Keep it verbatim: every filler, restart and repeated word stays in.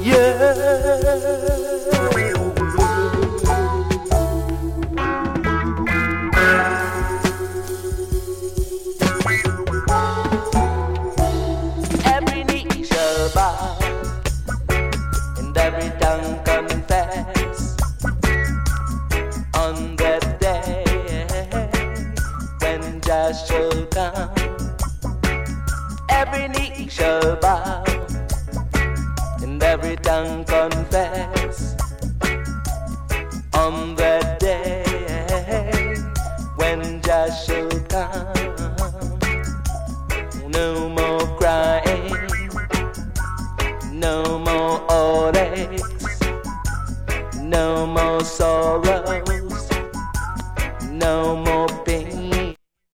Every knee shall bow and every tongue confess on that day when Jah shall come. Every knee shall bow and every tongue confess on the